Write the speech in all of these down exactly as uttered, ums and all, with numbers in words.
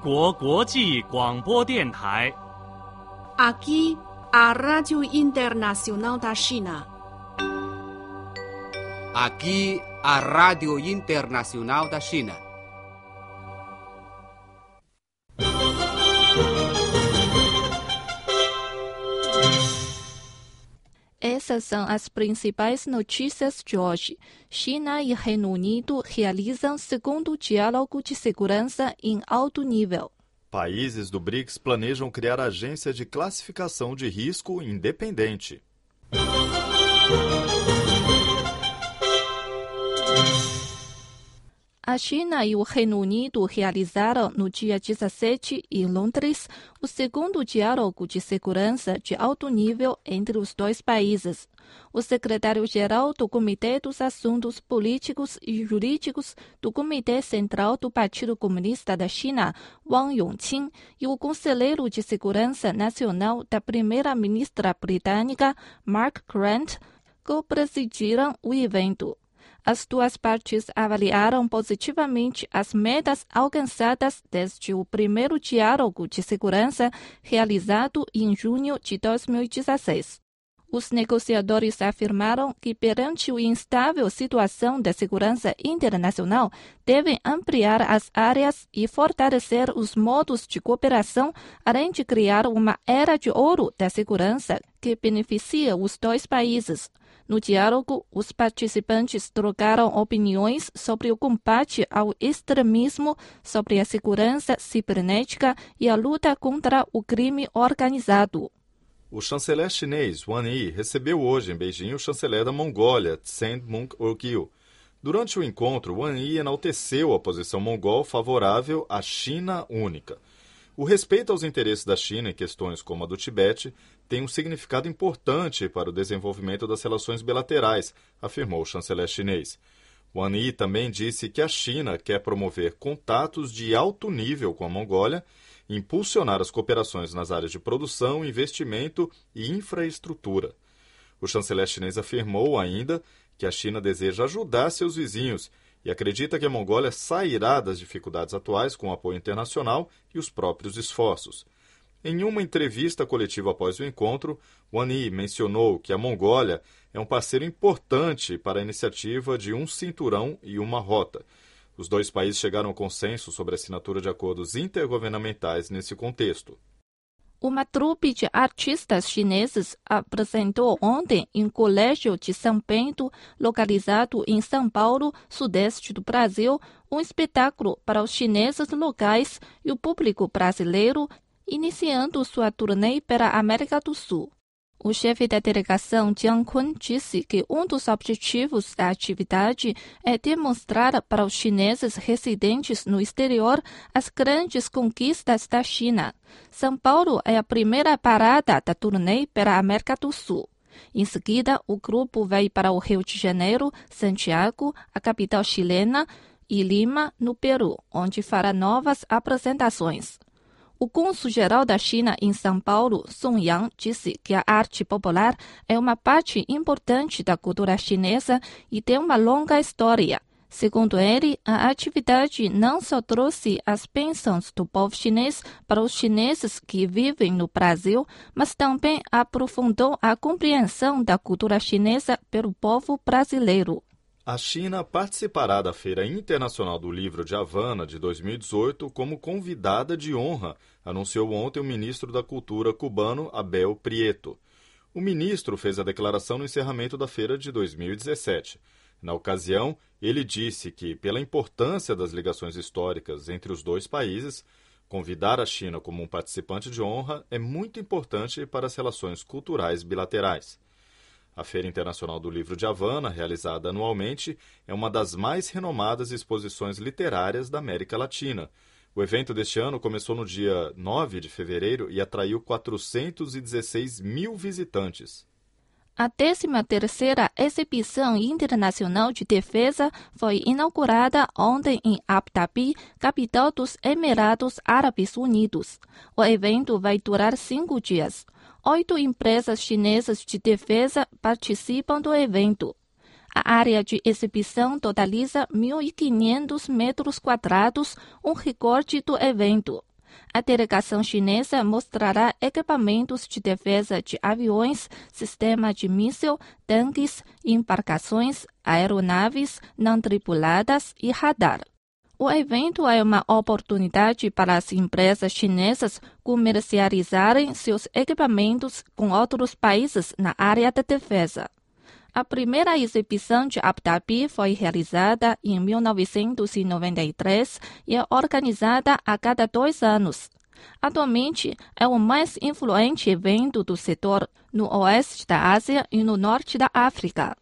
国国际广播电台。 Aqui, a Rádio Internacional da China. Aqui, a Rádio Internacional da China. Essas são as principais notícias de hoje. China e Reino Unido realizam segundo diálogo de segurança em alto nível. Países do BRICS planejam criar agência de classificação de risco independente. A China e o Reino Unido realizaram no dia dezessete, em Londres, o segundo diálogo de segurança de alto nível entre os dois países. O secretário-geral do Comitê dos Assuntos Políticos e Jurídicos do Comitê Central do Partido Comunista da China, Wang Yongqing, e o conselheiro de Segurança Nacional da primeira-ministra britânica, Mark Grant, co-presidiram o evento. As duas partes avaliaram positivamente as metas alcançadas desde o primeiro diálogo de segurança realizado em junho de dois mil e dezesseis. Os negociadores afirmaram que, perante a instável situação da segurança internacional, devem ampliar as áreas e fortalecer os modos de cooperação, além de criar uma era de ouro da segurança que beneficia os dois países. No diálogo, os participantes trocaram opiniões sobre o combate ao extremismo, sobre a segurança cibernética e a luta contra o crime organizado. O chanceler chinês Wang Yi recebeu hoje em Beijing o chanceler da Mongólia, Tsen Munk-Urgyul. Durante o encontro, Wang Yi enalteceu a posição mongol favorável à China única. O respeito aos interesses da China em questões como a do Tibete tem um significado importante para o desenvolvimento das relações bilaterais, afirmou o chanceler chinês. Wang Yi também disse que a China quer promover contatos de alto nível com a Mongólia, impulsionar as cooperações nas áreas de produção, investimento e infraestrutura. O chanceler chinês afirmou ainda que a China deseja ajudar seus vizinhos e acredita que a Mongólia sairá das dificuldades atuais com o apoio internacional e os próprios esforços. Em uma entrevista coletiva após o encontro, Wang Yi mencionou que a Mongólia é um parceiro importante para a iniciativa de um cinturão e uma rota. Os dois países chegaram ao consenso sobre a assinatura de acordos intergovernamentais nesse contexto. Uma trupe de artistas chineses apresentou ontem em Colégio de São Bento, localizado em São Paulo, sudeste do Brasil, um espetáculo para os chineses locais e o público brasileiro, iniciando sua turnê para a América do Sul. O chefe da delegação, Jiang Kun, disse que um dos objetivos da atividade é demonstrar para os chineses residentes no exterior as grandes conquistas da China. São Paulo é a primeira parada da turnê para a América do Sul. Em seguida, o grupo vai para o Rio de Janeiro, Santiago, a capital chilena, e Lima, no Peru, onde fará novas apresentações. O cônsul-geral da China em São Paulo, Song Yang, disse que a arte popular é uma parte importante da cultura chinesa e tem uma longa história. Segundo ele, a atividade não só trouxe as bênçãos do povo chinês para os chineses que vivem no Brasil, mas também aprofundou a compreensão da cultura chinesa pelo povo brasileiro. A China participará da Feira Internacional do Livro de Havana de dois mil e dezoito como convidada de honra, anunciou ontem o ministro da Cultura cubano, Abel Prieto. O ministro fez a declaração no encerramento da feira de dois mil e dezessete. Na ocasião, ele disse que, pela importância das ligações históricas entre os dois países, convidar a China como um participante de honra é muito importante para as relações culturais bilaterais. A Feira Internacional do Livro de Havana, realizada anualmente, é uma das mais renomadas exposições literárias da América Latina. O evento deste ano começou no dia nove de fevereiro e atraiu quatrocentos e dezesseis mil visitantes. A décima terceira Exibição Internacional de Defesa foi inaugurada ontem em Abu Dhabi, capital dos Emirados Árabes Unidos. O evento vai durar cinco dias. Oito empresas chinesas de defesa participam do evento. A área de exibição totaliza mil e quinhentos metros quadrados, um recorde do evento. A delegação chinesa mostrará equipamentos de defesa de aviões, sistema de míssil, tanques, embarcações, aeronaves não tripuladas e radar. O evento é uma oportunidade para as empresas chinesas comercializarem seus equipamentos com outros países na área da defesa. A primeira exibição de Abu Dhabi foi realizada em mil novecentos e noventa e três e é organizada a cada dois anos. Atualmente, é o mais influente evento do setor no oeste da Ásia e no norte da África.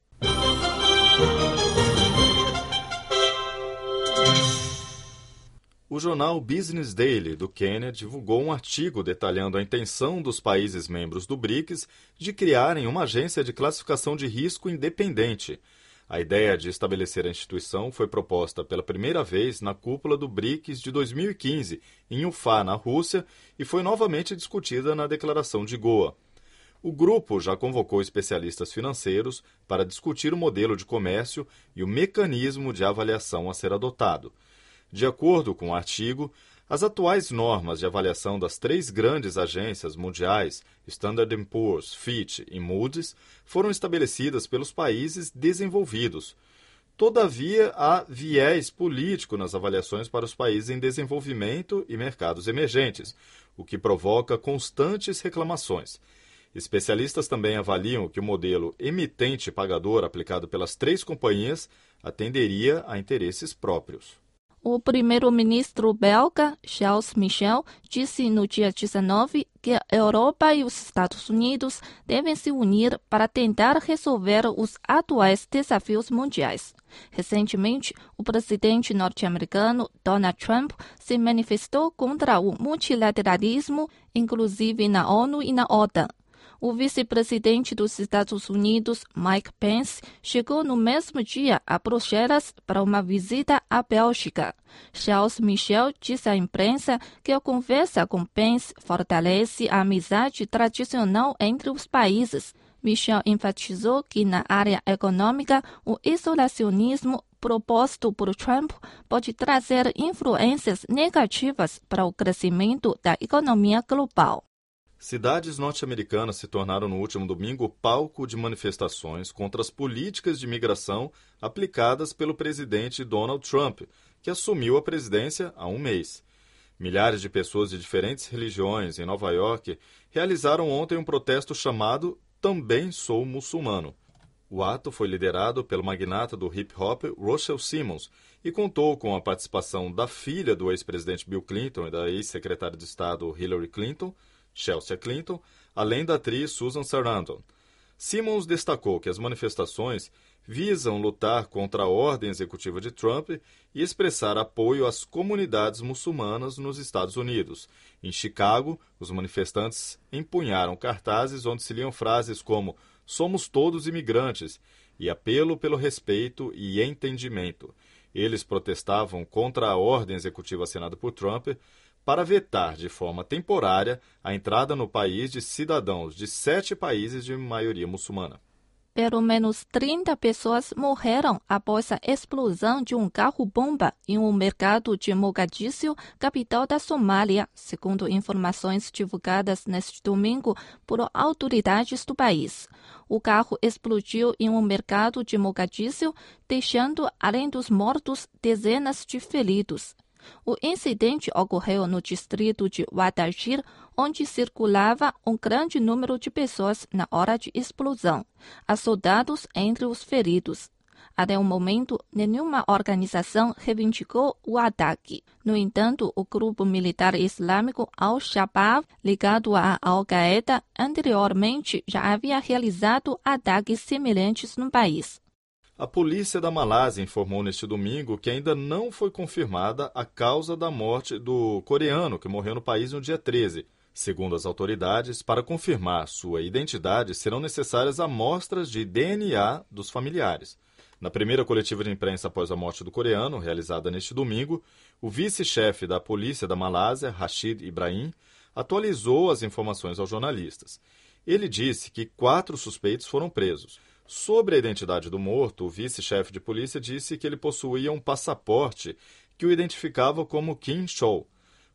O jornal Business Daily, do Quênia, divulgou um artigo detalhando a intenção dos países membros do BRICS de criarem uma agência de classificação de risco independente. A ideia de estabelecer a instituição foi proposta pela primeira vez na cúpula do BRICS de dois mil e quinze, em Ufá, na Rússia, e foi novamente discutida na Declaração de Goa. O grupo já convocou especialistas financeiros para discutir o modelo de comércio e o mecanismo de avaliação a ser adotado. De acordo com o artigo, as atuais normas de avaliação das três grandes agências mundiais, Standard and Poor's, Fitch e Moody's, foram estabelecidas pelos países desenvolvidos. Todavia, há viés político nas avaliações para os países em desenvolvimento e mercados emergentes, o que provoca constantes reclamações. Especialistas também avaliam que o modelo emitente-pagador aplicado pelas três companhias atenderia a interesses próprios. O primeiro-ministro belga, Charles Michel, disse no dia dezenove que a Europa e os Estados Unidos devem se unir para tentar resolver os atuais desafios mundiais. Recentemente, o presidente norte-americano Donald Trump se manifestou contra o multilateralismo, inclusive na ONU e na OTAN. O vice-presidente dos Estados Unidos, Mike Pence, chegou no mesmo dia a Bruxelas para uma visita à Bélgica. Charles Michel disse à imprensa que a conversa com Pence fortalece a amizade tradicional entre os países. Michel enfatizou que na área econômica, o isolacionismo proposto por Trump pode trazer influências negativas para o crescimento da economia global. Cidades norte-americanas se tornaram no último domingo palco de manifestações contra as políticas de imigração aplicadas pelo presidente Donald Trump, que assumiu a presidência há um mês. Milhares de pessoas de diferentes religiões em Nova York realizaram ontem um protesto chamado Também Sou Muçulmano. O ato foi liderado pelo magnata do hip-hop Russell Simmons e contou com a participação da filha do ex-presidente Bill Clinton e da ex-secretária de Estado Hillary Clinton, Chelsea Clinton, além da atriz Susan Sarandon. Simmons destacou que as manifestações visam lutar contra a ordem executiva de Trump e expressar apoio às comunidades muçulmanas nos Estados Unidos. Em Chicago, os manifestantes empunharam cartazes onde se liam frases como "Somos todos imigrantes" e apelo pelo respeito e entendimento. Eles protestavam contra a ordem executiva assinada por Trump para vetar de forma temporária a entrada no país de cidadãos de sete países de maioria muçulmana. Pelo menos trinta pessoas morreram após a explosão de um carro-bomba em um mercado de Mogadíscio, capital da Somália, segundo informações divulgadas neste domingo por autoridades do país. O carro explodiu em um mercado de Mogadíscio, deixando, além dos mortos, dezenas de feridos. O incidente ocorreu no distrito de Wadajir, onde circulava um grande número de pessoas na hora de explosão. Há soldados entre os feridos. Até o momento, nenhuma organização reivindicou o ataque. No entanto, o grupo militar islâmico Al-Shabaab, ligado à Al-Qaeda, anteriormente já havia realizado ataques semelhantes no país. A polícia da Malásia informou neste domingo que ainda não foi confirmada a causa da morte do coreano que morreu no país no dia treze. Segundo as autoridades, para confirmar sua identidade, serão necessárias amostras de D N A dos familiares. Na primeira coletiva de imprensa após a morte do coreano, realizada neste domingo, o vice-chefe da polícia da Malásia, Rashid Ibrahim, atualizou as informações aos jornalistas. Ele disse que quatro suspeitos foram presos. Sobre a identidade do morto, o vice-chefe de polícia disse que ele possuía um passaporte que o identificava como Kim Chol.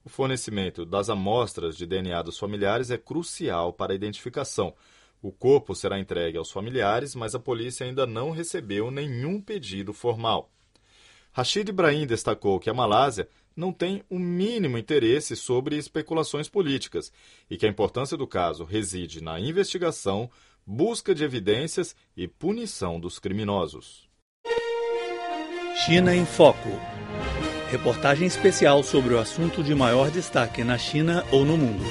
O fornecimento das amostras de D N A dos familiares é crucial para a identificação. O corpo será entregue aos familiares, mas a polícia ainda não recebeu nenhum pedido formal. Rashid Ibrahim destacou que a Malásia não tem o mínimo interesse sobre especulações políticas e que a importância do caso reside na investigação, busca de evidências e punição dos criminosos. China em Foco. Reportagem especial sobre o assunto de maior destaque na China ou no mundo.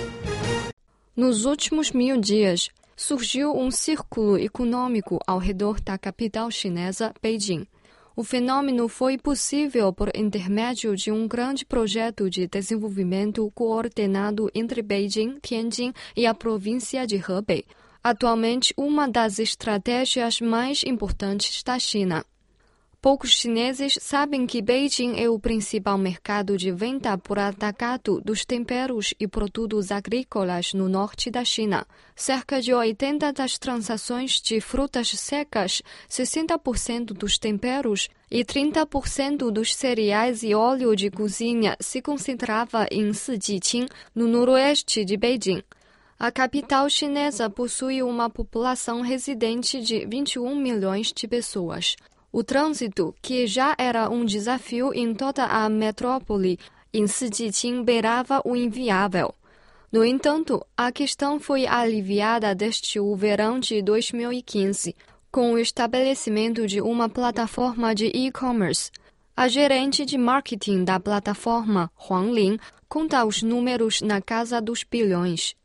Nos últimos mil dias, surgiu um círculo econômico ao redor da capital chinesa, Beijing. O fenômeno foi possível por intermédio de um grande projeto de desenvolvimento coordenado entre Beijing, Tianjin e a província de Hebei, atualmente uma das estratégias mais importantes da China. Poucos chineses sabem que Beijing é o principal mercado de venda por atacado dos temperos e produtos agrícolas no norte da China. Cerca de oitenta por cento das transações de frutas secas, sessenta por cento dos temperos e trinta por cento dos cereais e óleo de cozinha se concentrava em Sijiqing, no noroeste de Beijing. A capital chinesa possui uma população residente de vinte e um milhões de pessoas. O trânsito, que já era um desafio em toda a metrópole, em Sijiqing beirava o inviável. No entanto, a questão foi aliviada desde o verão de dois mil e quinze, com o estabelecimento de uma plataforma de e-commerce. A gerente de marketing da plataforma, Huang Ling, conta os números na casa dos bilhões.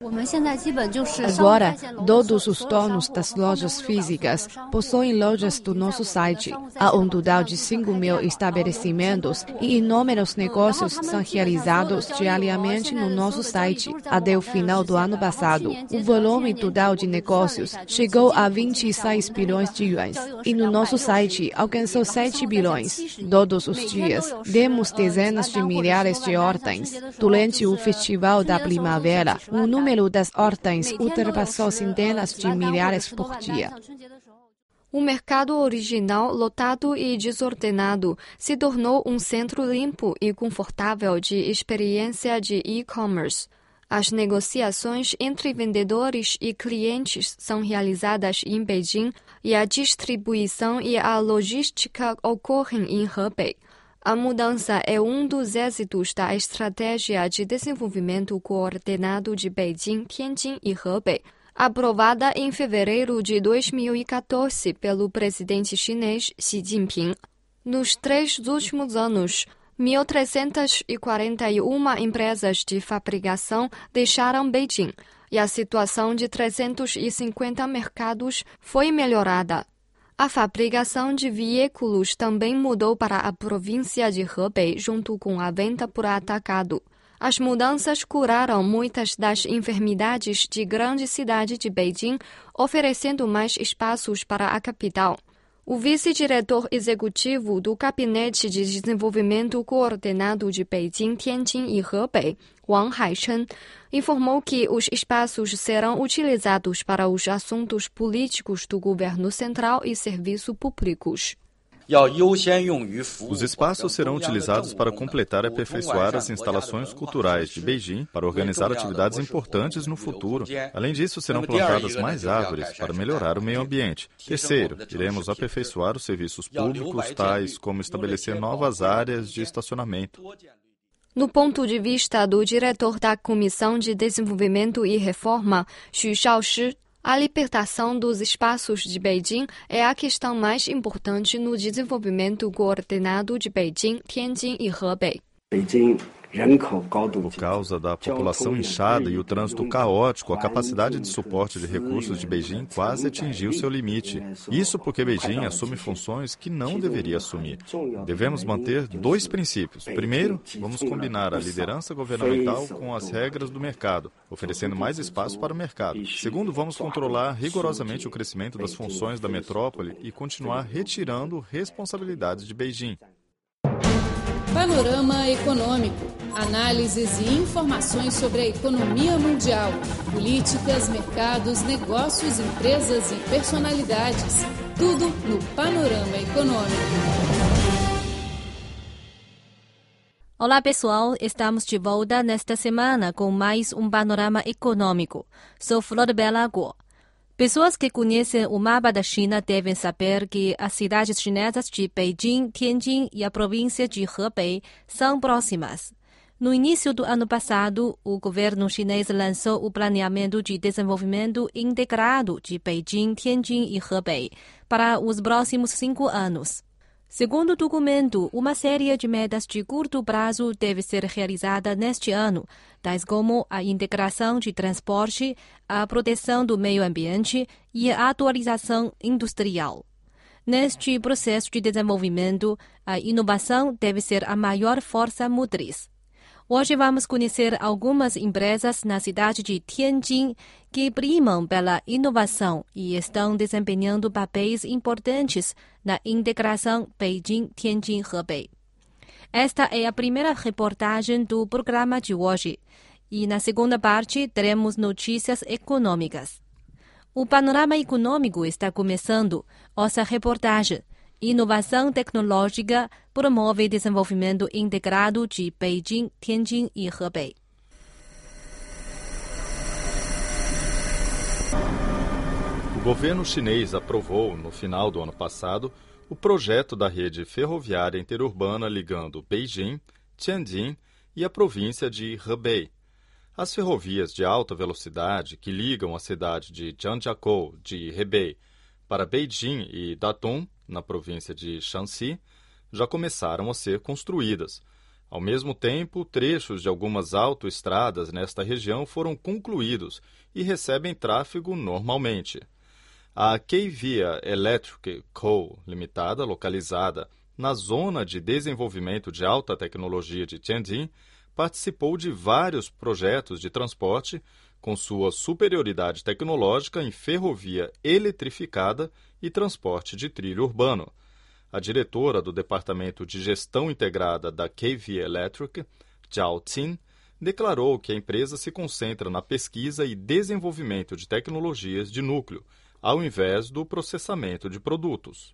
Agora, todos os donos das lojas físicas possuem lojas do nosso site. Há um total de cinco mil estabelecimentos e inúmeros negócios são realizados diariamente no nosso site. Até o final do ano passado, o volume total de negócios chegou a vinte e seis bilhões de yuans e no nosso site alcançou sete bilhões. Todos os dias, temos dezenas de milhares de ordens. Durante o Festival da Primavera, o número O número das ordens ultrapassou centenas de milhares por dia. O mercado original, lotado e desordenado, se tornou um centro limpo e confortável de experiência de e-commerce. As negociações entre vendedores e clientes são realizadas em Beijing e a distribuição e a logística ocorrem em Hebei. A mudança é um dos êxitos da estratégia de desenvolvimento coordenado de Beijing, Tianjin e Hebei, aprovada em fevereiro de dois mil e quatorze pelo presidente chinês Xi Jinping. Nos três últimos anos, mil trezentas e quarenta e uma empresas de fabricação deixaram Beijing e a situação de trezentos e cinquenta mercados foi melhorada. A fabricação de veículos também mudou para a província de Hebei junto com a venda por atacado. As mudanças curaram muitas das enfermidades de grande cidade de Beijing, oferecendo mais espaços para a capital. O vice-diretor executivo do Gabinete de Desenvolvimento Coordenado de Beijing, Tianjin e Hebei, Wang Haishen, informou que os espaços serão utilizados para os assuntos políticos do governo central e serviços públicos. Os espaços serão utilizados para completar e aperfeiçoar as instalações culturais de Beijing para organizar atividades importantes no futuro. Além disso, serão plantadas mais árvores para melhorar o meio ambiente. Terceiro, iremos aperfeiçoar os serviços públicos, tais como estabelecer novas áreas de estacionamento. No ponto de vista do diretor da Comissão de Desenvolvimento e Reforma, Xu Shaoshi, a libertação dos espaços de Beijing é a questão mais importante no desenvolvimento coordenado de Beijing, Tianjin e Hebei. Por causa da população inchada e o trânsito caótico, a capacidade de suporte de recursos de Beijing quase atingiu seu limite. Isso porque Beijing assume funções que não deveria assumir. Devemos manter dois princípios. Primeiro, vamos combinar a liderança governamental com as regras do mercado, oferecendo mais espaço para o mercado. Segundo, vamos controlar rigorosamente o crescimento das funções da metrópole e continuar retirando responsabilidades de Beijing. Panorama Econômico. Análises e informações sobre a economia mundial, políticas, mercados, negócios, empresas e personalidades. Tudo no Panorama Econômico. Olá pessoal, estamos de volta nesta semana com mais um panorama econômico. Sou Flor Bela Guo. Pessoas que conhecem o mapa da China devem saber que as cidades chinesas de Beijing, Tianjin e a província de Hebei são próximas. No início do ano passado, o governo chinês lançou o Planeamento de Desenvolvimento Integrado de Beijing, Tianjin e Hebei para os próximos cinco anos. Segundo o documento, uma série de metas de curto prazo deve ser realizada neste ano, tais como a integração de transporte, a proteção do meio ambiente e a atualização industrial. Neste processo de desenvolvimento, a inovação deve ser a maior força motriz. Hoje vamos conhecer algumas empresas na cidade de Tianjin que primam pela inovação e estão desempenhando papéis importantes na integração Beijing-Tianjin-Hebei. Esta é a primeira reportagem do programa de hoje e na segunda parte teremos notícias econômicas. O panorama econômico está começando. Nossa reportagem. Inovação tecnológica promove desenvolvimento integrado de Beijing, Tianjin e Hebei. O governo chinês aprovou, no final do ano passado, o projeto da rede ferroviária interurbana ligando Beijing, Tianjin e a província de Hebei. As ferrovias de alta velocidade que ligam a cidade de Zhangjiakou, de Hebei, para Beijing e Datong, na província de Shanxi, já começaram a ser construídas. Ao mesmo tempo, trechos de algumas autoestradas nesta região foram concluídos e recebem tráfego normalmente. A Keivia Electric Co. Limitada, localizada na Zona de Desenvolvimento de Alta Tecnologia de Tianjin, participou de vários projetos de transporte com sua superioridade tecnológica em ferrovia eletrificada e transporte de trilho urbano. A diretora do Departamento de Gestão Integrada da Keivia Electric, Zhao Qin, declarou que a empresa se concentra na pesquisa e desenvolvimento de tecnologias de núcleo, ao invés do processamento de produtos.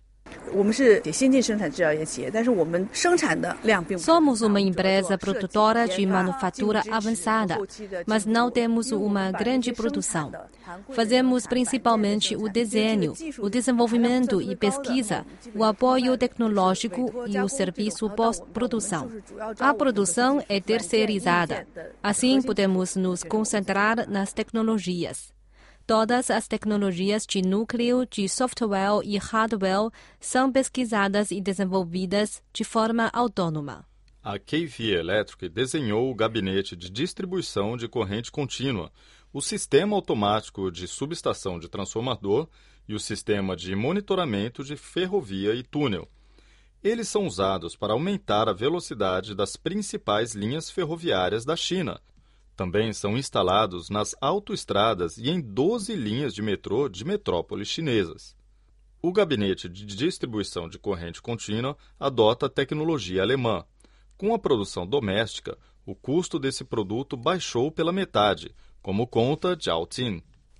Somos uma empresa produtora de manufatura avançada, mas não temos uma grande produção. Fazemos principalmente o desenho, o desenvolvimento e pesquisa, o apoio tecnológico e o serviço pós-produção. A produção é terceirizada. Assim, podemos nos concentrar nas tecnologias. Todas as tecnologias de núcleo, de software e hardware são pesquisadas e desenvolvidas de forma autônoma. A Keivia Electric desenhou o gabinete de distribuição de corrente contínua, o sistema automático de subestação de transformador e o sistema de monitoramento de ferrovia e túnel. Eles são usados para aumentar a velocidade das principais linhas ferroviárias da China. Também são instalados nas autoestradas e em doze linhas de metrô de metrópoles chinesas. O gabinete de distribuição de corrente contínua adota a tecnologia alemã. Com a produção doméstica, o custo desse produto baixou pela metade, como conta Zhao Qin.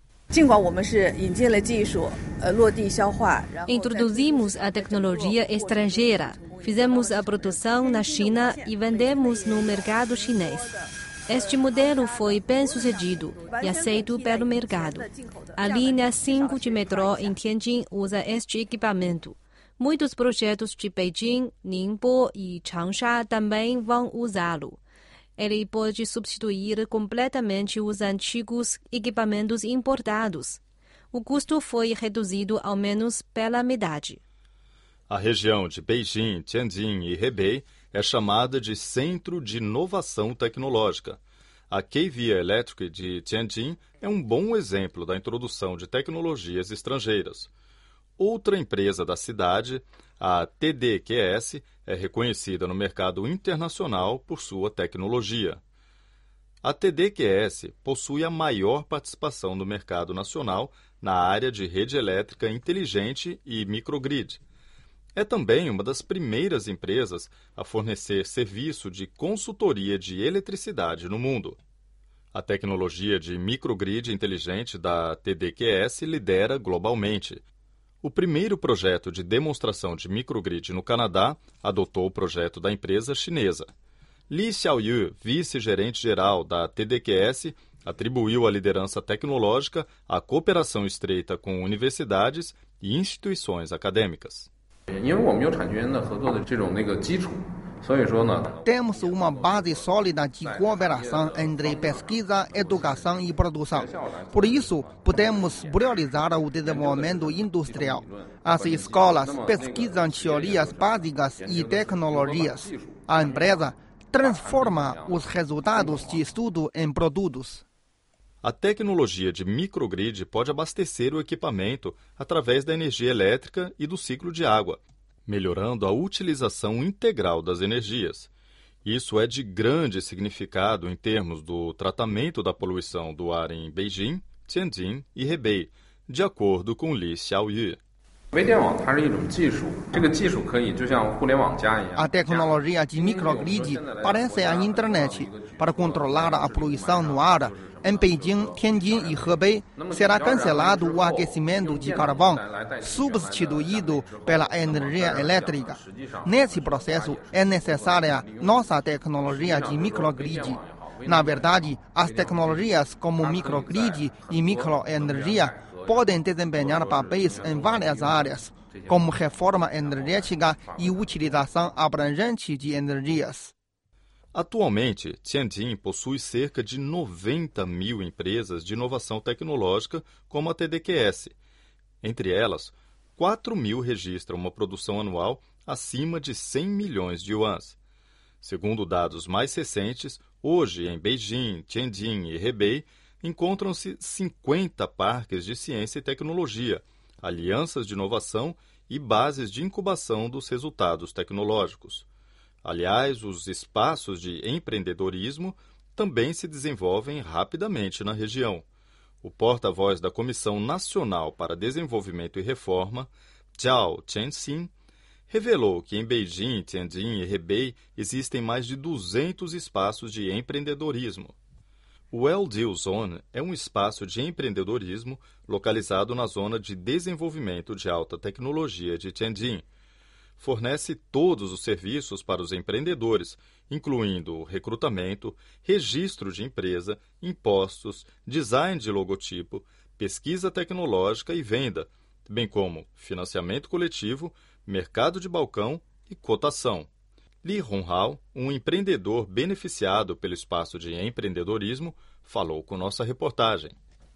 Introduzimos a tecnologia estrangeira, fizemos a produção na China e vendemos no mercado chinês. Este modelo foi bem-sucedido e aceito pelo mercado. A linha cinco de metrô em Tianjin usa este equipamento. Muitos projetos de Beijing, Ningbo e Changsha também vão usá-lo. Ele pode substituir completamente os antigos equipamentos importados. O custo foi reduzido ao menos pela metade. A região de Beijing, Tianjin e Hebei é chamada de Centro de Inovação Tecnológica. A Keivia Electric de Tianjin é um bom exemplo da introdução de tecnologias estrangeiras. Outra empresa da cidade, a T D Q S, é reconhecida no mercado internacional por sua tecnologia. A T D Q S possui a maior participação no mercado nacional na área de rede elétrica inteligente e microgrid. É também uma das primeiras empresas a fornecer serviço de consultoria de eletricidade no mundo. A tecnologia de microgrid inteligente da T D Q S lidera globalmente. O primeiro projeto de demonstração de microgrid no Canadá adotou o projeto da empresa chinesa. Li Xiaoyu, vice-gerente-geral da T D Q S, atribuiu a liderança tecnológica à cooperação estreita com universidades e instituições acadêmicas. Temos uma base sólida de cooperação entre pesquisa, educação e produção. Por isso, podemos priorizar o desenvolvimento industrial. As escolas pesquisam teorias básicas e tecnologias. A empresa transforma os resultados de estudo em produtos. A tecnologia de microgrid pode abastecer o equipamento através da energia elétrica e do ciclo de água, melhorando a utilização integral das energias. Isso é de grande significado em termos do tratamento da poluição do ar em Beijing, Tianjin e Hebei, de acordo com Li Xiaoyu. A tecnologia de microgrid parece a internet. Para controlar a poluição no ar, em Beijing, Tianjin e Hebei, será cancelado o aquecimento de carvão, substituído pela energia elétrica. Nesse processo, é necessária nossa tecnologia de microgrid. Na verdade, as tecnologias como microgrid e microenergia podem desempenhar papéis em várias áreas, como reforma energética e utilização abrangente de energias. Atualmente, Tianjin possui cerca de noventa mil empresas de inovação tecnológica como a T D Q S. Entre elas, quatro mil registram uma produção anual acima de cem milhões de yuans. Segundo dados mais recentes, hoje em Beijing, Tianjin e Hebei, encontram-se cinquenta parques de ciência e tecnologia, alianças de inovação e bases de incubação dos resultados tecnológicos. Aliás, os espaços de empreendedorismo também se desenvolvem rapidamente na região. O porta-voz da Comissão Nacional para Desenvolvimento e Reforma, Zhao Chenxin, revelou que em Beijing, Tianjin e Hebei existem mais de duzentos espaços de empreendedorismo. O L D U Zone é um espaço de empreendedorismo localizado na Zona de Desenvolvimento de Alta Tecnologia de Tianjin. Fornece todos os serviços para os empreendedores, incluindo recrutamento, registro de empresa, impostos, design de logotipo, pesquisa tecnológica e venda, bem como financiamento coletivo, mercado de balcão e cotação. Li Honghao, um empreendedor beneficiado pelo espaço de empreendedorismo, falou com nossa reportagem.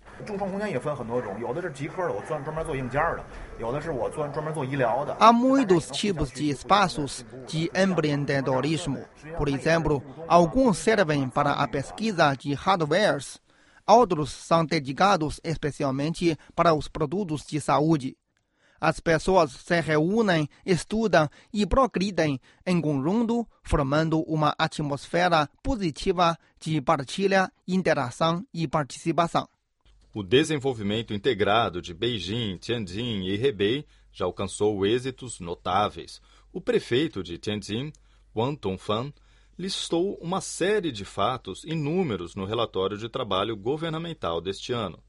Há muitos tipos de espaços de empreendedorismo. Por exemplo, alguns servem para a pesquisa de hardwares, outros são dedicados especialmente para os produtos de saúde. As pessoas se reúnem, estudam e progridem em conjunto, formando uma atmosfera positiva de partilha, interação e participação. O desenvolvimento integrado de Beijing, Tianjin e Hebei já alcançou êxitos notáveis. O prefeito de Tianjin, Wang Dongfan, listou uma série de fatos e números no relatório de trabalho governamental deste ano.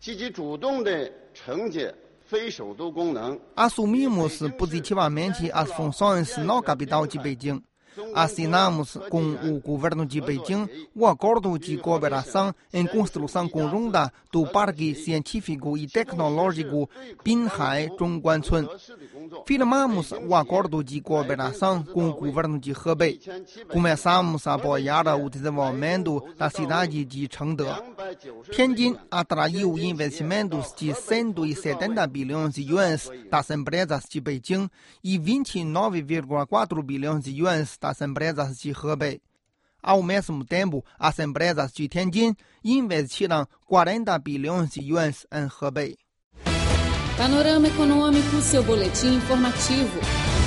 Assumimos positivamente as funções na capital de Beijing. Assinamos com o governo de Beijing o acordo de cooperação em construção conjunta do Parque Científico e Tecnológico Binhai Zhongguancun. Firmamos o acordo de cooperação com o governo de Hebei. Começamos a apoiar o desenvolvimento da cidade de Chengde. Tianjin atraiu investimentos de cento e setenta bilhões de yuans das empresas de Beijing e vinte e nove vírgula quatro bilhões de yuans das empresas de Hebei. Ao mesmo tempo, as empresas de Tianjin investiram quarenta bilhões de yuans em Hebei. Panorama Econômico, seu boletim informativo.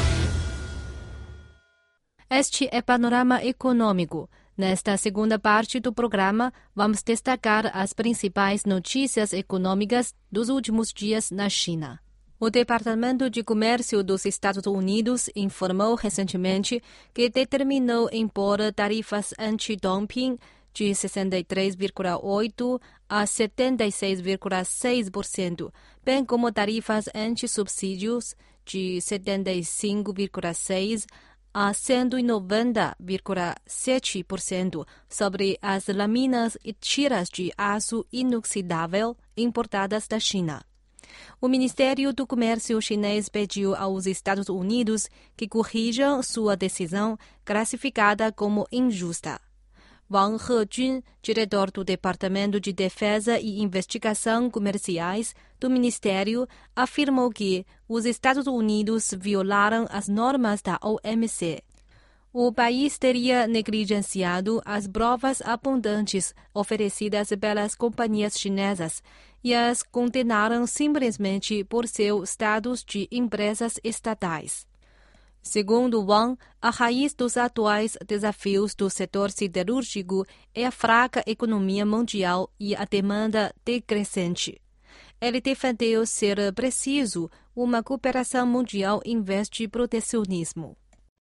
Este é Panorama Econômico. Nesta segunda parte do programa, vamos destacar as principais notícias econômicas dos últimos dias na China. O Departamento de Comércio dos Estados Unidos informou recentemente que determinou impor tarifas anti-dumping de sessenta e três vírgula oito por cento a setenta e seis vírgula seis por cento, bem como tarifas anti-subsídios de setenta e cinco vírgula seis por cento a cento e noventa vírgula sete por cento sobre as lâminas e tiras de aço inoxidável importadas da China. O Ministério do Comércio chinês pediu aos Estados Unidos que corrijam sua decisão classificada como injusta. Wang Hejun, diretor do Departamento de Defesa e Investigação Comerciais do Ministério, afirmou que os Estados Unidos violaram as normas da O M C. O país teria negligenciado as provas abundantes oferecidas pelas companhias chinesas e as condenaram simplesmente por seu status de empresas estatais. Segundo Wang, a raiz dos atuais desafios do setor siderúrgico é a fraca economia mundial e a demanda decrescente. Ele defendeu ser preciso uma cooperação mundial em vez de protecionismo.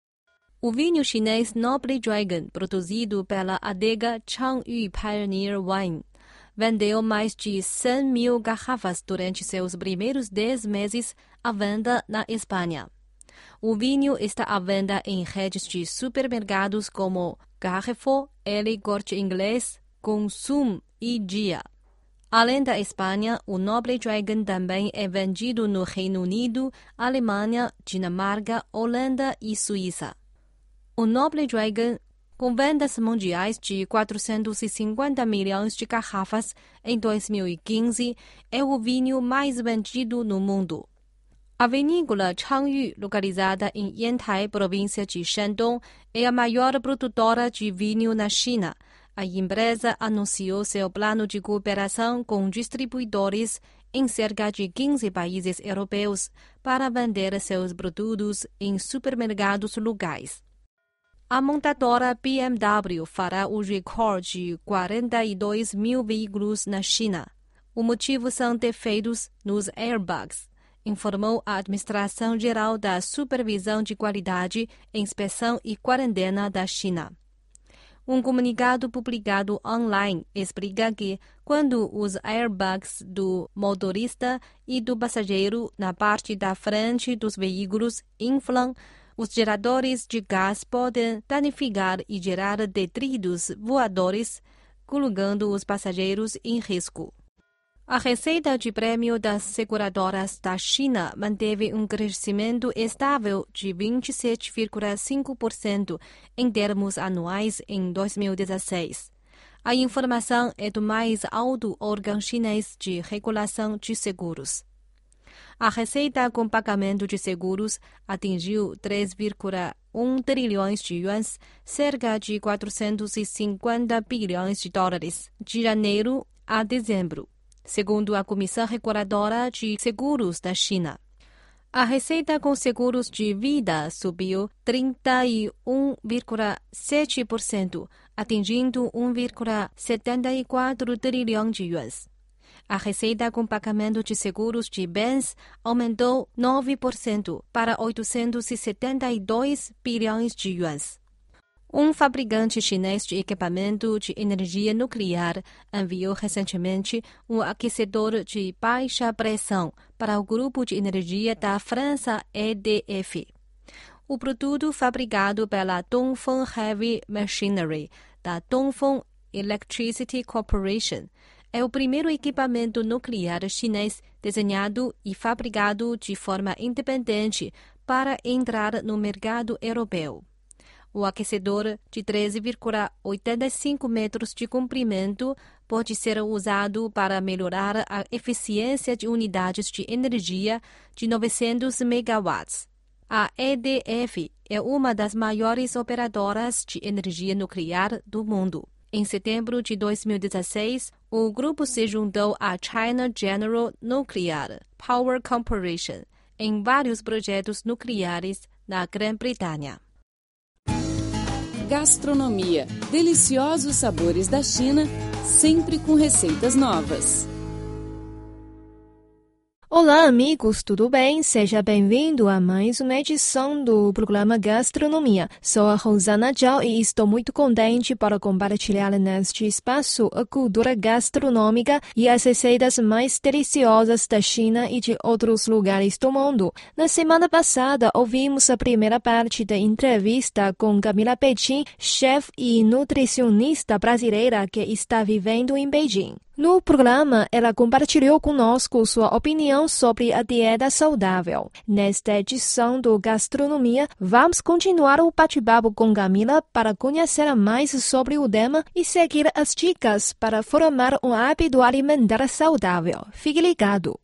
O vinho chinês Noble Dragon, produzido pela adega Changyu Pioneer Wine, vendeu mais de cem mil garrafas durante seus primeiros dez meses à venda na Espanha. O vinho está à venda em redes de supermercados como Carrefour, El Corte Inglés, Consum e Dia. Além da Espanha, o Noble Dragon também é vendido no Reino Unido, Alemanha, Dinamarca, Holanda e Suíça. O Noble Dragon, com vendas mundiais de quatrocentos e cinquenta milhões de garrafas em dois mil e quinze, é o vinho mais vendido no mundo. A vinícola Changyu, localizada em Yantai, província de Shandong, é a maior produtora de vinho na China. A empresa anunciou seu plano de cooperação com distribuidores em cerca de quinze países europeus para vender seus produtos em supermercados locais. A montadora B M W fará o recorde de quarenta e dois mil veículos na China. O motivo são defeitos nos airbags, informou a Administração Geral da Supervisão de Qualidade, Inspeção e Quarentena da China. Um comunicado publicado online explica que, quando os airbags do motorista e do passageiro na parte da frente dos veículos inflam, os geradores de gás podem danificar e gerar detritos voadores, colocando os passageiros em risco. A receita de prêmio das seguradoras da China manteve um crescimento estável de vinte e sete vírgula cinco por cento em termos anuais em dois mil e dezesseis. A informação é do mais alto órgão chinês de regulação de seguros. A receita com pagamento de seguros atingiu três vírgula um trilhões de yuans, cerca de quatrocentos e cinquenta bilhões de dólares, de janeiro a dezembro, segundo a Comissão Reguladora de Seguros da China. A receita com seguros de vida subiu trinta e um vírgula sete por cento, atingindo um vírgula setenta e quatro trilhão de yuans. A receita com pagamento de seguros de bens aumentou nove por cento para oitocentos e setenta e dois bilhões de yuans. Um fabricante chinês de equipamento de energia nuclear enviou recentemente um aquecedor de baixa pressão para o grupo de energia da França E D F. O produto, fabricado pela Dongfeng Heavy Machinery, da Dongfeng Electricity Corporation, é o primeiro equipamento nuclear chinês desenhado e fabricado de forma independente para entrar no mercado europeu. O aquecedor, de treze vírgula oitenta e cinco metros de comprimento, pode ser usado para melhorar a eficiência de unidades de energia de novecentos megawatts. A E D F é uma das maiores operadoras de energia nuclear do mundo. Em setembro de dois mil e dezesseis, o grupo se juntou à China General Nuclear Power Corporation em vários projetos nucleares na Grã-Bretanha. Gastronomia. Deliciosos sabores da China, sempre com receitas novas. Olá, amigos, tudo bem? Seja bem-vindo a mais uma edição do programa Gastronomia. Sou a Rosana Zhao e estou muito contente para compartilhar neste espaço a cultura gastronômica e as receitas mais deliciosas da China e de outros lugares do mundo. Na semana passada, ouvimos a primeira parte da entrevista com Camila Petin, chefe e nutricionista brasileira que está vivendo em Beijing. No programa, ela compartilhou conosco sua opinião sobre a dieta saudável. Nesta edição do Gastronomia, vamos continuar o bate-papo com Camila para conhecer mais sobre o tema e seguir as dicas para formar um hábito alimentar saudável. Fique ligado!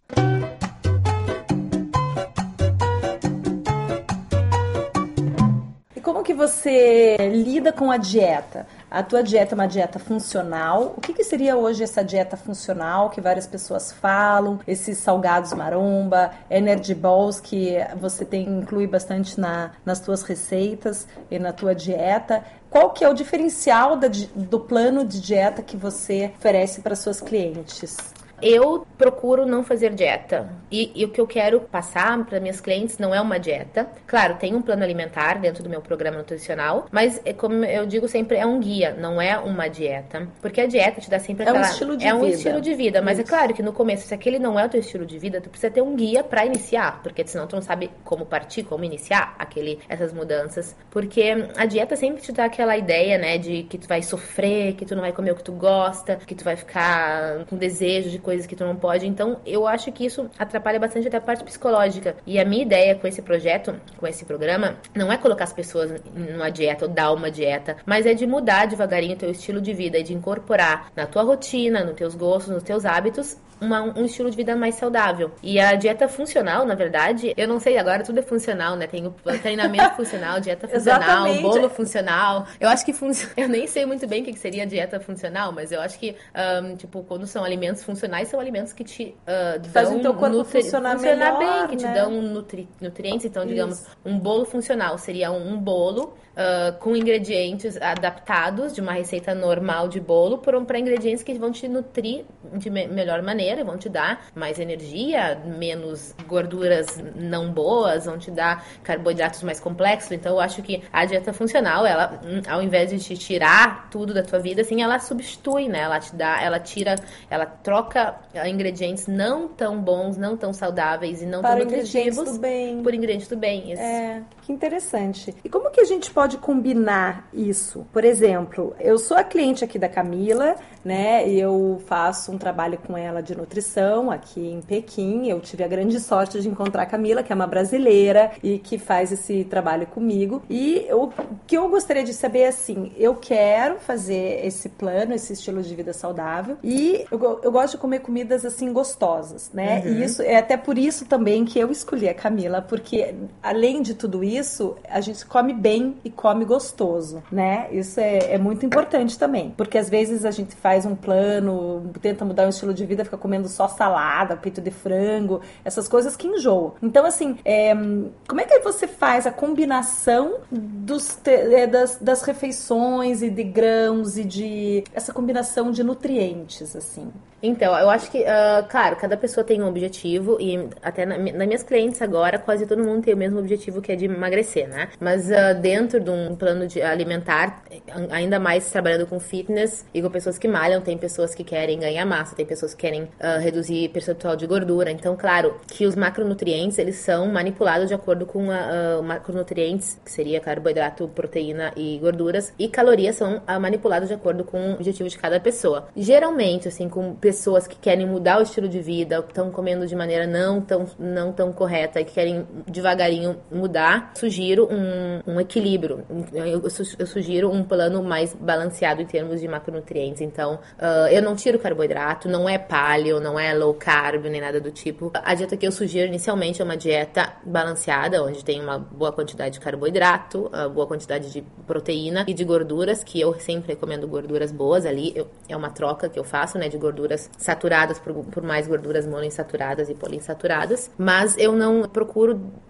E como que você lida com a dieta? A tua dieta é uma dieta funcional. O que, que seria hoje essa dieta funcional que várias pessoas falam? Esses salgados maromba, energy balls que você tem inclui bastante na, nas tuas receitas e na tua dieta. Qual que é o diferencial da, do plano de dieta que você oferece para suas clientes? Eu procuro não fazer dieta e, e o que eu quero passar para minhas clientes não é uma dieta. Claro, tem um plano alimentar dentro do meu programa nutricional, mas é como eu digo sempre, é um guia, não é uma dieta. Porque a dieta te dá sempre aquela... É um estilo de é vida. É um estilo de vida, mas Isso. é claro que no começo, se aquele não é o teu estilo de vida, tu precisa ter um guia para iniciar, porque senão tu não sabe como partir, como iniciar aquele, essas mudanças. Porque a dieta sempre te dá aquela ideia, né, de que tu vai sofrer, que tu não vai comer o que tu gosta, que tu vai ficar com desejo de coisas que tu não pode. Então, eu acho que isso atrapalha bastante até a parte psicológica. E a minha ideia com esse projeto, com esse programa, não é colocar as pessoas numa dieta ou dar uma dieta, mas é de mudar devagarinho o teu estilo de vida e de incorporar na tua rotina, nos teus gostos, nos teus hábitos, Uma, um estilo de vida mais saudável. E a dieta funcional, na verdade, eu não sei, agora tudo é funcional, né? Tem o treinamento funcional, dieta funcional, bolo funcional. Eu acho que funciona. Eu nem sei muito bem o que seria dieta funcional, mas eu acho que, um, tipo, quando são alimentos funcionais, são alimentos que te uh, dão... Fazem o teu corpo nutri... funcionar, funcionar melhor, bem, que né? te dão nutri... nutrientes. Então, digamos, Isso. um bolo funcional seria um, um bolo Uh, com ingredientes adaptados de uma receita normal de bolo para ingredientes que vão te nutrir de me- melhor maneira, vão te dar mais energia, menos gorduras não boas, vão te dar carboidratos mais complexos. Então eu acho que a dieta funcional, ela, ao invés de te tirar tudo da tua vida, assim, ela substitui, né? Ela te dá, ela tira, ela troca ingredientes não tão bons, não tão saudáveis e não para tão nutritivos do bem. por ingredientes do bem. Isso. É, que interessante. E como que a gente pode pode combinar isso? Por exemplo, eu sou a cliente aqui da Camila, né? E eu faço um trabalho com ela de nutrição aqui em Pequim. Eu tive a grande sorte de encontrar a Camila, que é uma brasileira e que faz esse trabalho comigo. E o que eu gostaria de saber é assim, eu quero fazer esse plano, esse estilo de vida saudável e eu, eu gosto de comer comidas assim gostosas, né? Uhum. E isso é até por isso também que eu escolhi a Camila, porque além de tudo isso, a gente come bem e come gostoso, né? Isso é, é muito importante também, porque às vezes a gente faz um plano, tenta mudar o estilo de vida, fica comendo só salada, peito de frango, essas coisas que enjoam. Então, assim, é, como é que você faz a combinação dos, é, das, das refeições e de grãos e de essa combinação de nutrientes, assim? Então, eu acho que, uh, claro, cada pessoa tem um objetivo e até na, nas minhas clientes agora, quase todo mundo tem o mesmo objetivo, que é de emagrecer, né? Mas uh, dentro de um plano de alimentar, ainda mais trabalhando com fitness e com pessoas que malham, tem pessoas que querem ganhar massa, tem pessoas que querem uh, reduzir percentual de gordura. Então, claro, que os macronutrientes, eles são manipulados de acordo com uh, uh, macronutrientes, que seria carboidrato, proteína e gorduras, e calorias são uh, manipulados de acordo com o objetivo de cada pessoa. Geralmente, assim, com pessoas que querem mudar o estilo de vida, que estão comendo de maneira não tão, não tão correta e que querem devagarinho mudar, sugiro um, um equilíbrio. Eu, eu sugiro um plano mais balanceado em termos de macronutrientes. Então, uh, eu não tiro carboidrato, não é paleo, não é low carb, nem nada do tipo. A dieta que eu sugiro inicialmente é uma dieta balanceada, onde tem uma boa quantidade de carboidrato, uma boa quantidade de proteína e de gorduras, que eu sempre recomendo gorduras boas ali. Eu, é uma troca que eu faço, né, de gorduras saturadas por, por mais gorduras monoinsaturadas e poliinsaturadas, mas eu não procuro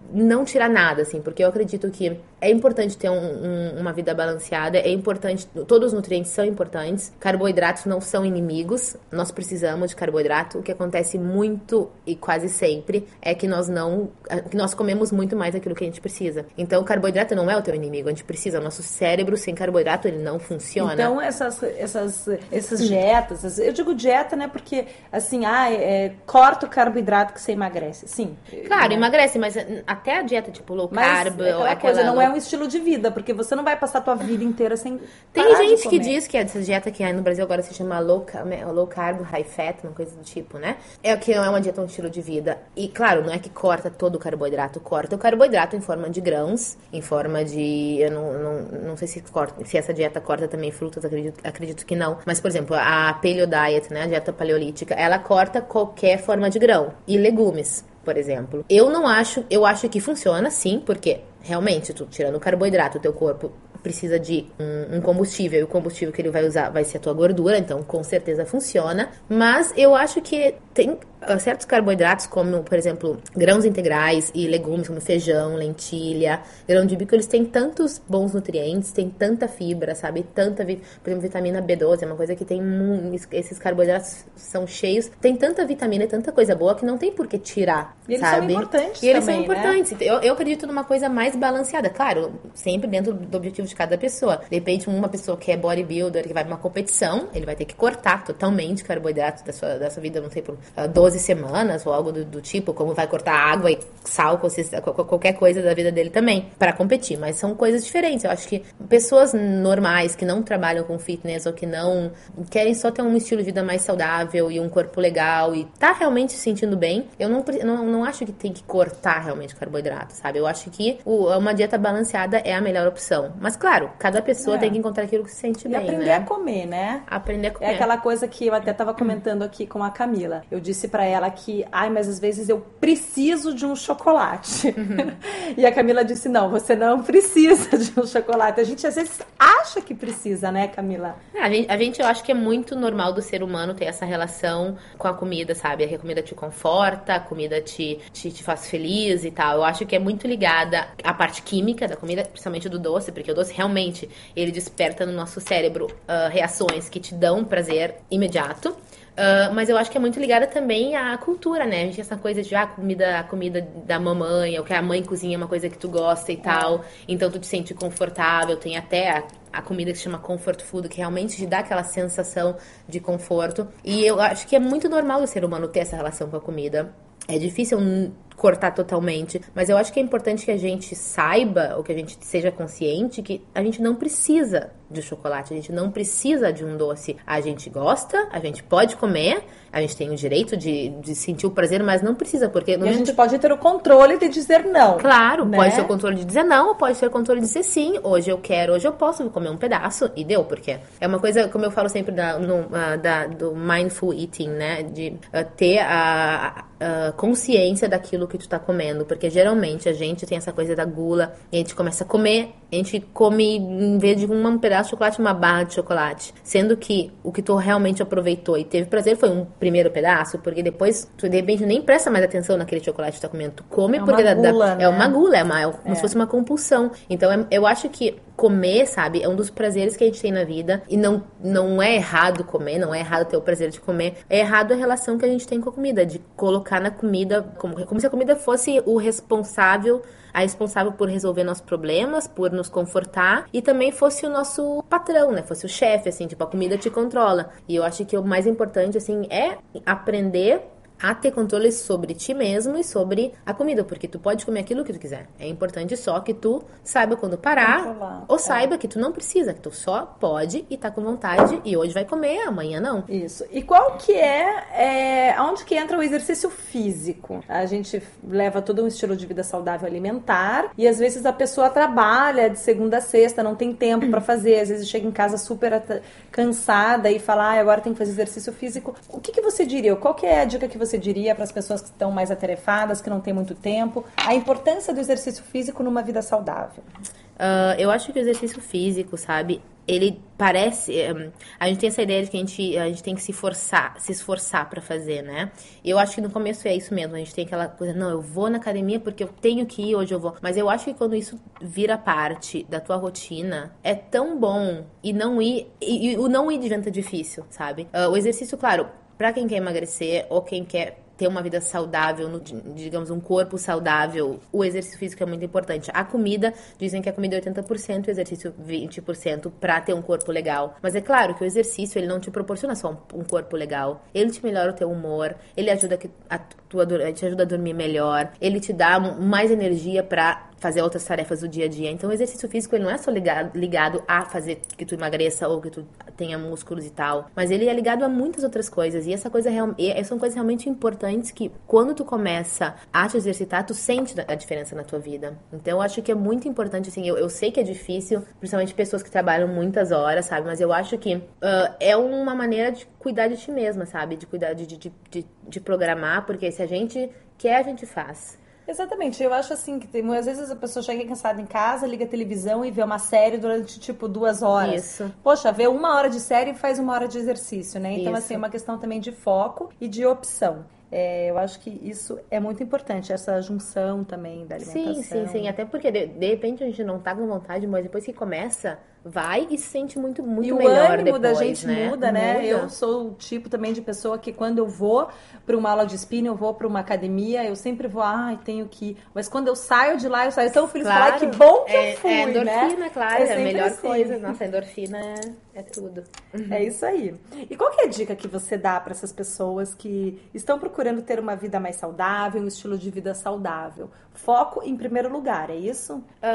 não tirar nada, assim, porque eu acredito que é importante ter um, um, uma vida balanceada, é importante, todos os nutrientes são importantes, carboidratos não são inimigos, nós precisamos de carboidrato. O que acontece muito e quase sempre é que nós não, que nós comemos muito mais daquilo que a gente precisa. Então, o carboidrato não é o teu inimigo, a gente precisa, o nosso cérebro sem carboidrato, ele não funciona. Então, essas, essas, essas dietas, eu digo dieta, né, porque, assim, ah, é, corta o carboidrato que você emagrece, sim. Claro, né? Emagrece, mas até a dieta, tipo, low carb, mas aquela aquela coisa não low... é um estilo de vida, porque você não vai passar a tua vida inteira sem Tem gente que diz que essa dieta que no Brasil agora se chama low carb, low carb, high fat, uma coisa do tipo, né? É que não é uma dieta, um estilo de vida. E, claro, não é que corta todo o carboidrato, corta o carboidrato em forma de grãos, em forma de... Eu não, não, não sei se, corta, se essa dieta corta também frutas, acredito, acredito que não. Mas, por exemplo, a paleo diet, né, a dieta paleolítica, ela corta qualquer forma de grão e legumes, por exemplo. Eu não acho, eu acho que funciona sim, porque realmente, tu tirando o carboidrato, o teu corpo precisa de um, um combustível, e o combustível que ele vai usar vai ser a tua gordura, então com certeza funciona. Mas eu acho que tem uh, certos carboidratos, como, por exemplo, grãos integrais e legumes, como feijão, lentilha, grão de bico, eles têm tantos bons nutrientes, tem tanta fibra, sabe? Tanta, por exemplo, vitamina B doze, é uma coisa que tem muito, esses carboidratos são cheios, tem tanta vitamina e tanta coisa boa que não tem por que tirar, e eles sabe? são importantes E eles também, são importantes. né? Eu, eu acredito numa coisa mais balanceada, claro, sempre dentro do objetivo de cada pessoa. De repente, uma pessoa que é bodybuilder, que vai pra uma competição, ele vai ter que cortar totalmente carboidratos da sua, da sua vida, não sei, por uh, doze semanas ou algo do, do tipo, como vai cortar água e sal, qualquer coisa da vida dele também, para competir. Mas são coisas diferentes. Eu acho que pessoas normais, que não trabalham com fitness ou que não querem só ter um estilo de vida mais saudável e um corpo legal e tá realmente se sentindo bem, eu não, não, não acho que tem que cortar realmente carboidrato, sabe? Eu acho que o, uma dieta balanceada é a melhor opção. Mas, claro, cada pessoa é. tem que encontrar aquilo que se sente e bem, aprender né? a comer, né? Aprender a comer. É aquela coisa que eu até estava comentando aqui com a Camila. Eu disse pra ela que, ai, mas às vezes eu preciso de um chocolate. Uhum. E a Camila disse, não, você não precisa de um chocolate. A gente às vezes acha que precisa, né, Camila? É, a, gente, a gente, eu acho que é muito normal do ser humano ter essa relação com a comida, sabe? A comida te conforta, a comida te, te, te faz feliz e tal. Eu acho que é muito ligada à parte química da comida, principalmente do doce, porque o doce realmente, ele desperta no nosso cérebro uh, reações que te dão prazer imediato. Uh, mas eu acho que é muito ligada também à cultura, né? A gente tem essa coisa de, ah, a comida, a comida da mamãe, ou que a mãe cozinha é uma coisa que tu gosta e tal, então tu te sente confortável. Tem até a, a comida que se chama comfort food, que realmente te dá aquela sensação de conforto. E eu acho que é muito normal o ser humano ter essa relação com a comida. É difícil cortar totalmente, mas eu acho que é importante que a gente saiba, ou que a gente seja consciente que a gente não precisa de chocolate, a gente não precisa de um doce. A gente gosta, a gente pode comer, a gente tem o direito de, de sentir o prazer, mas não precisa, porque... No e momento... a gente pode ter o controle de dizer não. Claro, né? Pode ter o controle de dizer não, ou pode ter o controle de dizer sim. Hoje eu quero, hoje eu posso, vou comer um pedaço, e deu, porque é uma coisa, como eu falo sempre da, no, uh, da, do mindful eating, né, de uh, ter a, a consciência daquilo que tu tá comendo, porque geralmente a gente tem essa coisa da gula, e a gente começa a comer, a gente come, em vez de um pedaço de chocolate, uma barra de chocolate, sendo que o que tu realmente aproveitou e teve prazer foi um primeiro pedaço, porque depois tu de repente nem presta mais atenção naquele chocolate que tu tá comendo, tu come é porque uma dá, gula, dá, né? é uma gula, é, uma, é como é. se fosse uma compulsão. Então é, eu acho que comer, sabe, é um dos prazeres que a gente tem na vida, e não, não é errado comer, não é errado ter o prazer de comer, é errado a relação que a gente tem com a comida, de colocar na comida, como, como se a comida fosse o responsável, a responsável por resolver nossos problemas, por nos confortar, e também fosse o nosso patrão, né, fosse o chefe, assim, tipo, a comida te controla. E eu acho que o mais importante, assim, é aprender a ter controle sobre ti mesmo e sobre a comida, porque tu pode comer aquilo que tu quiser. É importante só que tu saiba quando parar, controlar. Ou saiba é. que tu não precisa, que tu só pode e tá com vontade, e hoje vai comer, amanhã não. Isso. E qual que é, é onde que entra o exercício físico? A gente leva todo um estilo de vida saudável alimentar, e às vezes a pessoa trabalha de segunda a sexta, não tem tempo pra fazer, às vezes chega em casa super cansada e fala, ah, agora tem que fazer exercício físico. O que que você diria? Qual que é a dica que você você diria para as pessoas que estão mais atarefadas, que não têm muito tempo, a importância do exercício físico numa vida saudável? Uh, eu acho que o exercício físico, sabe, ele parece... Um, a gente tem essa ideia de que a gente, a gente tem que se forçar, se esforçar pra fazer, né? Eu acho que no começo é isso mesmo. A gente tem aquela coisa, não, eu vou na academia porque eu tenho que ir, hoje eu vou. Mas eu acho que quando isso vira parte da tua rotina, é tão bom e não ir... E, e o não ir de vento é difícil, sabe? Uh, o exercício, claro, pra quem quer emagrecer ou quem quer ter uma vida saudável, no, digamos, um corpo saudável, o exercício físico é muito importante. A comida, dizem que a comida é oitenta por cento, o exercício vinte por cento para ter um corpo legal. Mas é claro que o exercício, ele não te proporciona só um, um corpo legal. Ele te melhora o teu humor, ele ajuda a tua, te ajuda a dormir melhor, ele te dá mais energia para fazer outras tarefas do dia a dia. Então, o exercício físico, ele não é só ligado, ligado a fazer que tu emagreça ou que tu tenha músculos e tal, mas ele é ligado a muitas outras coisas. E essa coisa e são coisas realmente importantes que, quando tu começa a te exercitar, tu sente a diferença na tua vida. Então, eu acho que é muito importante, assim, eu, eu sei que é difícil, principalmente pessoas que trabalham muitas horas, sabe? Mas eu acho que uh, é uma maneira de cuidar de ti mesma, sabe? De cuidar, de, de, de, de programar, porque se a gente quer, a gente faz. Exatamente, eu acho assim que tem, às vezes a pessoa chega cansada em casa, liga a televisão e vê uma série durante tipo duas horas. Isso. Poxa, vê uma hora de série e faz uma hora de exercício, né? Então, Isso. assim, é uma questão também de foco e de opção. É, eu acho que isso é muito importante, essa junção também da alimentação. Sim, sim, sim. Até porque de, de repente a gente não tá com vontade, mas depois que começa, vai e se sente muito, muito e melhor o ânimo depois, da gente né? muda, né? Muda. Eu sou o tipo também de pessoa que quando eu vou para uma aula de spinning, eu vou para uma academia, eu sempre vou, ai, tenho que ir. Mas quando eu saio de lá, eu saio tão feliz, Claro. falar, que bom que é, eu fui, é endorfina, né? claro, é, é a melhor assim. coisa. Nossa, a endorfina é, é tudo. É isso aí. E qual que é a dica que você dá para essas pessoas que estão procurando ter uma vida mais saudável, um estilo de vida saudável? Foco em primeiro lugar, é isso?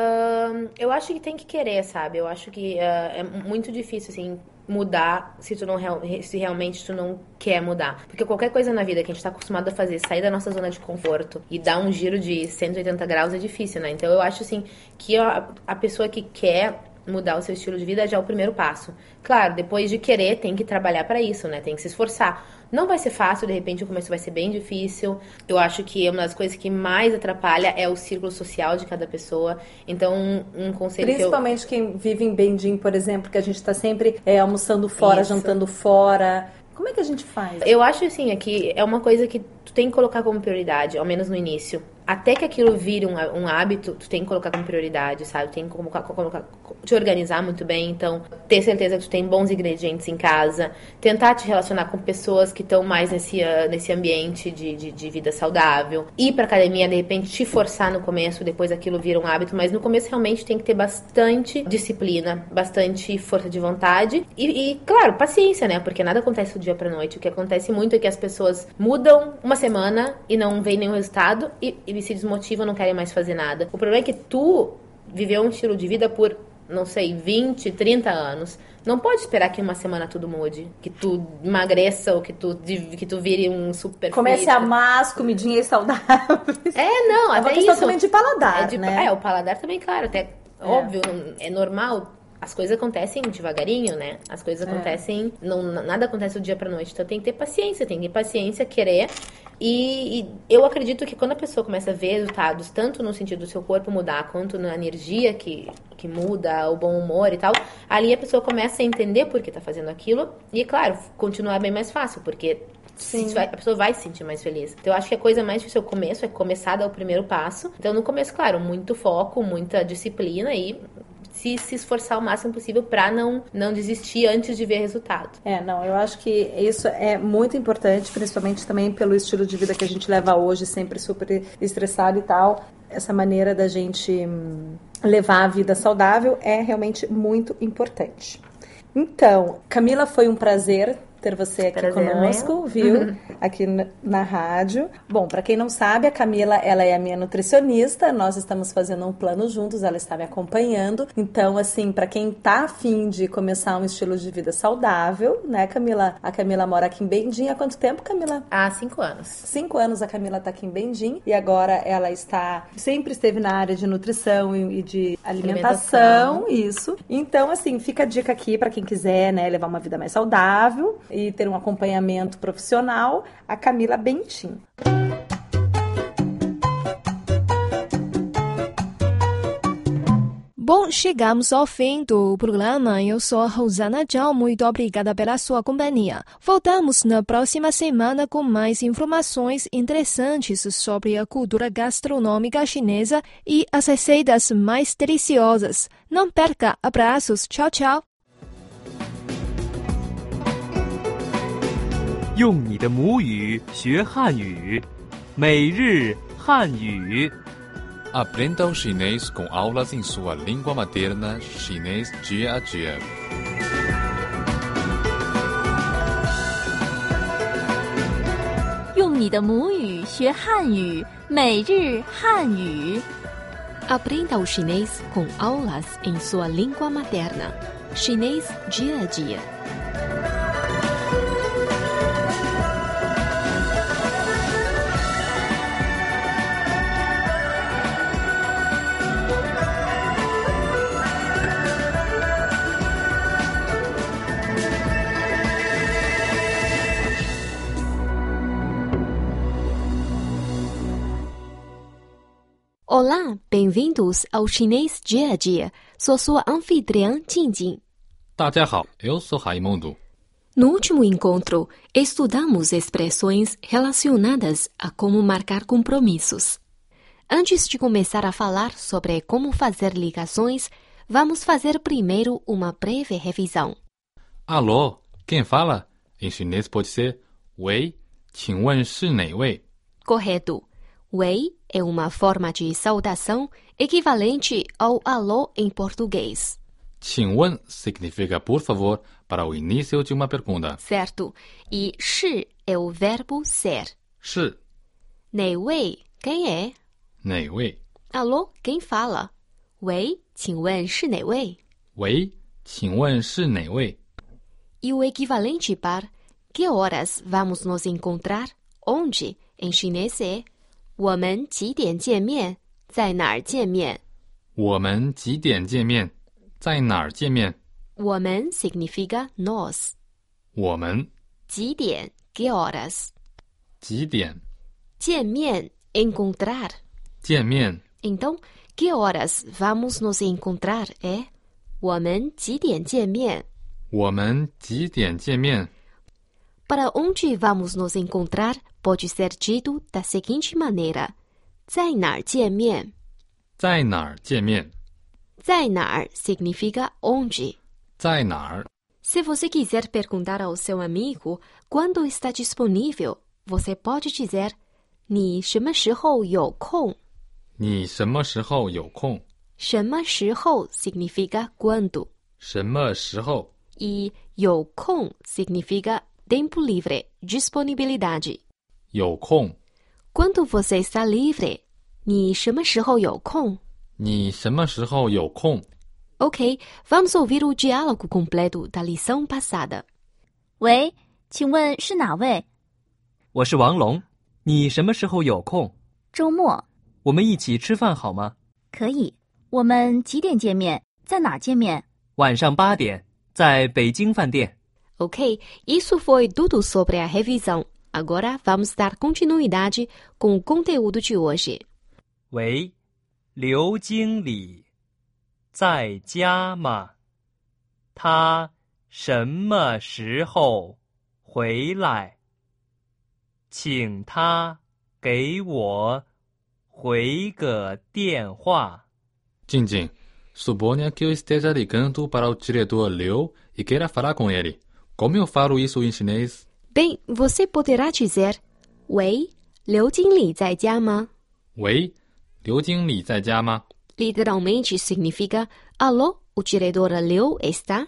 Uh, eu acho que tem que querer, sabe? Eu acho que uh, é muito difícil, assim, mudar se tu não se realmente tu não quer mudar. Porque qualquer coisa na vida que a gente tá acostumado a fazer, sair da nossa zona de conforto e dar um giro de cento e oitenta graus é difícil, né? Então eu acho, assim, que a, a pessoa que quer mudar o seu estilo de vida já é o primeiro passo. Claro, depois de querer, tem que trabalhar para isso, né? Tem que se esforçar. Não vai ser fácil, de repente o começo vai ser bem difícil. Eu acho que uma das coisas que mais atrapalha é o círculo social de cada pessoa. Então, um, um conselho Principalmente que eu... quem vive em Beijing, por exemplo, que a gente tá sempre é, almoçando fora, Isso. jantando fora. Como é que a gente faz? Eu acho, assim, é que é uma coisa que tu tem que colocar como prioridade, ao menos no início. Até que aquilo vire um, um hábito, tu tem que colocar como prioridade, sabe? Tem que colocar, colocar, te organizar muito bem. Então, ter certeza que tu tem bons ingredientes em casa. Tentar te relacionar com pessoas que estão mais nesse, uh, nesse ambiente de, de, de vida saudável. Ir pra academia, de repente, te forçar no começo, depois aquilo vira um hábito. Mas no começo, realmente, tem que ter bastante disciplina, bastante força de vontade. E, e, claro, paciência, né? Porque nada acontece do dia pra noite. O que acontece muito é que as pessoas mudam uma semana e não veem nenhum resultado e, e se desmotivam, não querem mais fazer nada. O problema é que tu viveu um estilo de vida por, não sei, vinte, trinta anos. Não pode esperar que em uma semana tudo mude. Que tu emagreça ou que tu, que tu vire um super Comece a amar as comidinhas saudáveis. É, não, é até uma questão isso. também de paladar, é de, né? É, o paladar também, claro. Até, é. óbvio, é normal. As coisas acontecem devagarinho, né? As coisas acontecem... É. Não, nada acontece do dia pra noite. Então tem que ter paciência. Tem que ter paciência, querer. E, e eu acredito que quando a pessoa começa a ver resultados, tanto no sentido do seu corpo mudar, quanto na energia que, que muda, o bom humor e tal, ali a pessoa começa a entender por que tá fazendo aquilo. E, claro, continuar bem mais fácil, porque... Sim. A pessoa vai se sentir mais feliz. Então, eu acho que a coisa mais difícil é o começo, é começar a dar o primeiro passo. Então, no começo, claro, muito foco, muita disciplina e... Se, se esforçar o máximo possível para não, não desistir antes de ver resultado. É, não, eu acho que isso é muito importante, principalmente também pelo estilo de vida que a gente leva hoje, sempre super estressado e tal. Essa maneira da gente hum, levar a vida saudável é realmente muito importante. Então, Camila, foi um prazer ter você aqui prazer, conosco, né? Viu? Uhum. Aqui na, na rádio. Bom, para quem não sabe, a Camila, ela é a minha nutricionista, nós estamos fazendo um plano juntos, ela está me acompanhando. Então, assim, para quem tá afim de começar um estilo de vida saudável, né, Camila? A Camila mora aqui em Beijing há quanto tempo, Camila? Há cinco anos. Cinco anos a Camila tá aqui em Beijing e agora ela está, sempre esteve na área de nutrição e, e de alimentação, alimentação, isso. Então, assim, fica a dica aqui para quem quiser, né, levar uma vida mais saudável e ter um acompanhamento profissional, a Camila Bentin. Bom, chegamos ao fim do programa. Eu sou a Rosana Zhao. Muito obrigada pela sua companhia. Voltamos na próxima semana com mais informações interessantes sobre a cultura gastronômica chinesa e as receitas mais deliciosas. Não perca. Abraços. Tchau, tchau. 用你的母语学汉语，每日汉语。 Aprenda o chinês com aulas em sua língua materna, chinês dia a dia. 用你的母语学汉语，每日汉语。 Aprenda o chinês com aulas em sua língua materna, chinês dia a dia. Olá, bem-vindos ao Chinês Dia a Dia. Sou sua anfitriã, Jingjing. 大家好, eu sou Raimundo. No último encontro, estudamos expressões relacionadas a como marcar compromissos. Antes de começar a falar sobre como fazer ligações, vamos fazer primeiro uma breve revisão. Alô, quem fala? Em chinês pode ser 喂,请问是哪位? Correto. Wei é uma forma de saudação equivalente ao alô em português. 请问 significa por favor para o início de uma pergunta. Certo. E 是 é o verbo ser. 是. 哪位 quem é? 哪位? Alô, quem fala? Wei, 请问是哪位? 喂,请问是哪位? E o equivalente para que horas vamos nos encontrar? Onde? Em chinês é 我们几点见面？在哪儿见面？ 我们几点见面？在哪儿见面？ 我们 significa nós. 我们几点 que horas? 几点？ 见面 encontrar. 见面。 Então, que horas vamos nos encontrar é 我们几点见面？ 我们几点见面？ Para onde vamos nos encontrar pode ser dito da seguinte maneira: 在哪儿见面？ 在哪儿见面？ 在哪儿 significa onde. 在哪儿？ Se você quiser perguntar ao seu amigo quando está disponível, você pode dizer 你什么时候有空？ 你什么时候有空？ 什么时候 significa quando. 什么时候？ E 有空 significa tempo livre, disponibilidade. 有空。 Quando você está livre? 你什么时候有空？ 你什么时候有空？ Ok, vamos ouvir o diálogo completo da lição passada. 喂，请问是哪位？ 我是王龙，你什么时候有空？ 周末。 我们一起吃饭好吗？ 可以。我们几点见面？在哪儿见面？ 晚上八点，在北京饭店。 Ok, isso foi tudo sobre a revisão. Agora vamos dar continuidade com o conteúdo de hoje. 喂，刘经理在家吗？他什么时候回来？请他给我回个电话。 Jingjing, suponha que eu esteja ligando para o diretor Liu e queira falar com ele. Como eu falo isso em chinês? Bem, você poderá dizer 喂，刘经理在家吗？ 喂，刘经理在家吗？ Literalmente significa alô, o diretor Liu está?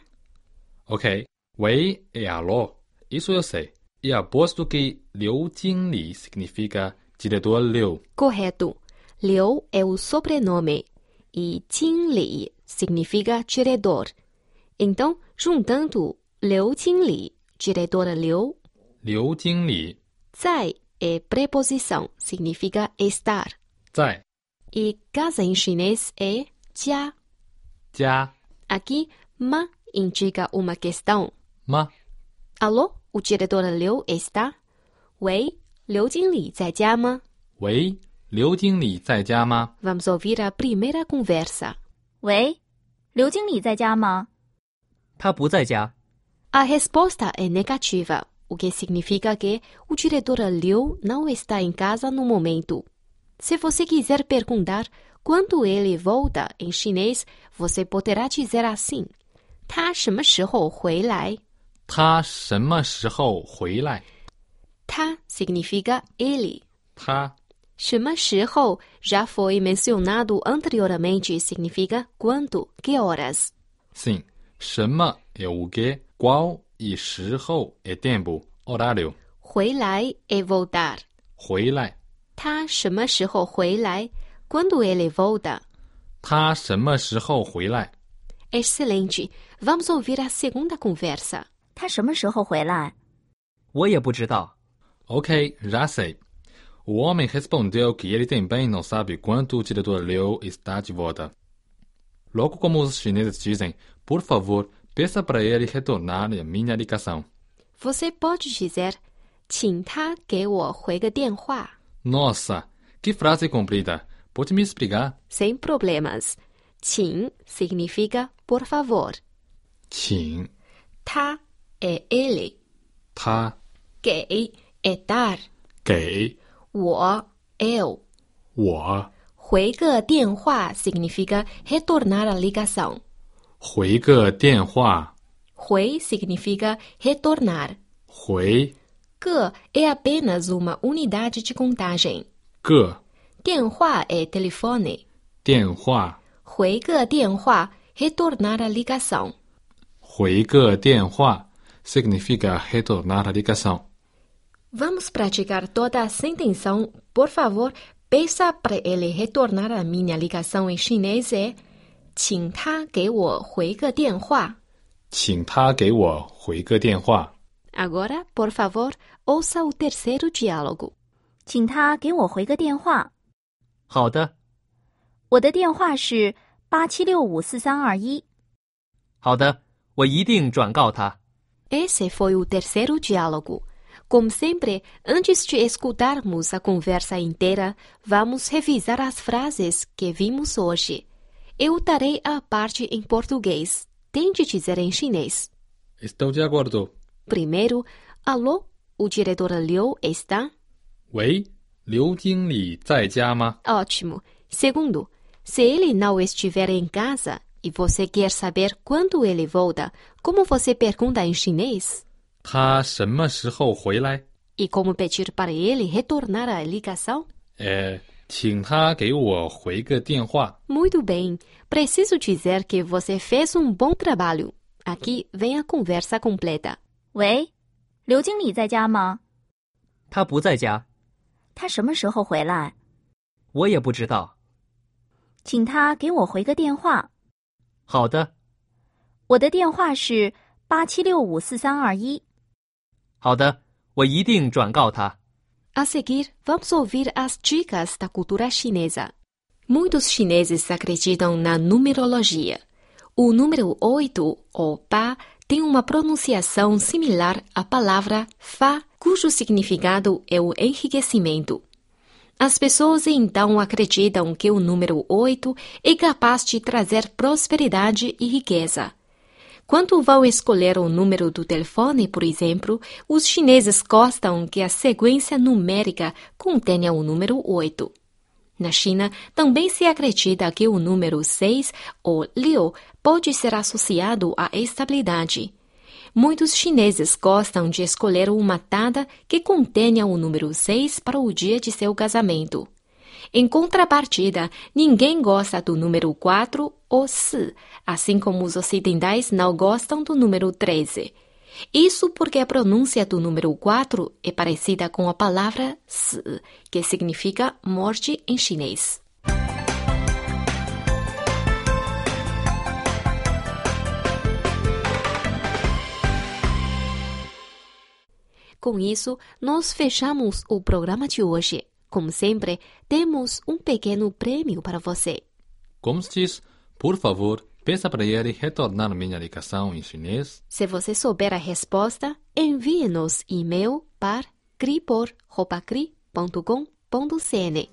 Ok, 喂é alô, isso eu sei. E aposto que Liu Jingli significa diretor Liu. Correto. Liu é o sobrenome e Jingli significa diretor. Então, juntando Liu Jingli, diretor Liu. Liu Jingli. 在 é preposição, significa estar. 在. E casa em chinês é 家. 家. Aqui, ma indica uma questão. Ma. Alô, o diretor Liu está? 喂，刘经理在家吗？ 喂，刘经理在家吗？ Vamos ouvir a primeira conversa. 喂， 刘经理在家吗？ 他不在家。 A resposta é negativa, o que significa que o diretor Liu não está em casa no momento. Se você quiser perguntar quando ele volta em chinês, você poderá dizer assim: 他什么时候回来？ 他什么时候回来？ 他 significa ele. 他什么时候 já foi mencionado anteriormente significa quando, que horas. Sim, 什么é o que, qual e 时候é tempo, horário. 回来 é voltar. 回来。 他什么时候回来 quando ele volta. 他什么时候回来？ Excelente. Vamos ouvir a segunda conversa. 他什么时候回来？ 我也不知道。 Ok, já sei. O homem respondeu que ele também não sabe quando o diretor Liu está de volta. Logo como os chineses dizem, por favor, peça para ele retornar a minha ligação. Você pode dizer, 请他给我回个电话. Nossa, que frase comprida. Pode me explicar? Sem problemas. 请 significa por favor. 请他 é ele. 他给 é dar. 给我 eu. 我回个电话 significa retornar a ligação. 回个电话回 significa retornar. 回个 é apenas uma unidade de contagem. 个电话 é telefone. 电话回个电话 retornar a ligação. 回个电话 significa retornar a ligação. Vamos praticar toda essa intenção. Por favor, peça para ele retornar a minha ligação em chinês é 请他给我回个电话。 请他给我回个电话。 Agora, por favor, ouça o terceiro diálogo. 请他给我回个电话。 好的。 我的电话是八七六五四三二一。 好的，我一定转告他。 Esse foi o terceiro diálogo. Como sempre, antes de escutarmos a conversa inteira, vamos revisar as frases que vimos hoje. Eu darei a parte em português. Tente dizer em chinês. Estou de acordo. Primeiro, alô, o diretor Liu está? 喂，刘经理在家吗？ Ótimo. Segundo, se ele não estiver em casa e você quer saber quando ele volta, como você pergunta em chinês? 他什么时候回来？ E como pedir para ele retornar a ligação? é 请他给我回个电话。 Muito bem. Preciso dizer que você fez um bom trabalho. Aqui vem a conversa completa. 喂，刘经理在家吗？ 他不在家。 他什么时候回来？ 我也不知道。 请他给我回个电话。 好的。 我的电话是八七六五四三二一。 好的，我一定转告他。 A seguir, vamos ouvir as dicas da cultura chinesa. Muitos chineses acreditam na numerologia. O número oito, ou pá, tem uma pronunciação similar à palavra fá, cujo significado é o enriquecimento. As pessoas então acreditam que o número oito é capaz de trazer prosperidade e riqueza. Quando vão escolher o número do telefone, por exemplo, os chineses gostam que a sequência numérica contenha o número oito. Na China, também se acredita que o número seis, ou Liu, pode ser associado à estabilidade. Muitos chineses gostam de escolher uma data que contenha o número seis para o dia de seu casamento. Em contrapartida, ninguém gosta do número quatro ou si, assim como os ocidentais não gostam do número treze. Isso porque a pronúncia do número quatro é parecida com a palavra si, que significa morte em chinês. Com isso, nós fechamos o programa de hoje. Como sempre, temos um pequeno prêmio para você. Como se diz, por favor, peça para ele retornar minha ligação em chinês. Se você souber a resposta, envie-nos e-mail para cripor arroba cri ponto com ponto cn.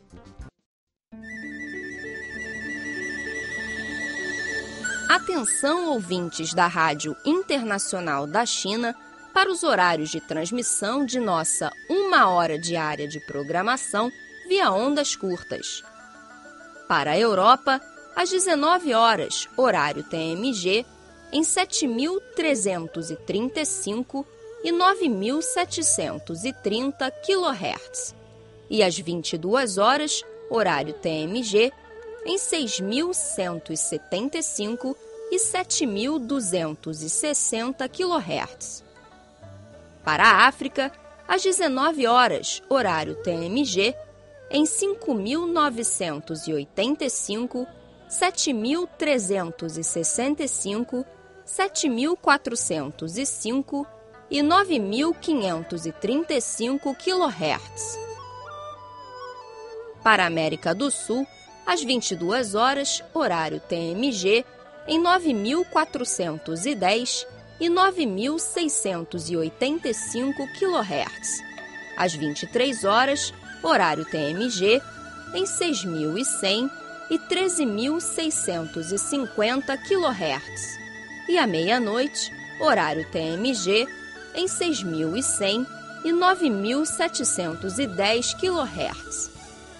Atenção, ouvintes da Rádio Internacional da China, para os horários de transmissão de nossa uma hora diária de programação via ondas curtas. Para a Europa, às dezenove horas, horário T M G, em sete mil trezentos e trinta e cinco e nove mil setecentos e trinta quilohertz. E às vinte e duas horas, horário T M G, em seis mil cento e setenta e cinco e sete mil duzentos e sessenta quilohertz. Para a África, às dezenove horas, horário T M G, em cinco mil novecentos e oitenta e cinco, sete mil trezentos e sessenta e cinco, sete mil quatrocentos e cinco e nove mil quinhentos e trinta e cinco quilohertz. Para a América do Sul, às vinte e duas horas, horário T M G, em nove mil quatrocentos e dez e nove mil seiscentos e oitenta e cinco quilohertz. Às vinte e três horas, horário T M G, em seis mil e cem e treze mil seiscentos e cinquenta quilohertz. E à meia-noite, horário T M G, em seis mil e cem e nove mil setecentos e dez quilohertz.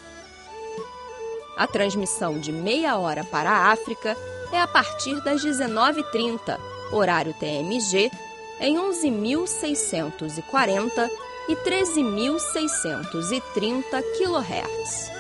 A transmissão de meia hora para a África é a partir das dezenove e trinta, horário T M G, em onze mil seiscentos e quarenta e treze mil seiscentos e trinta quilohertz.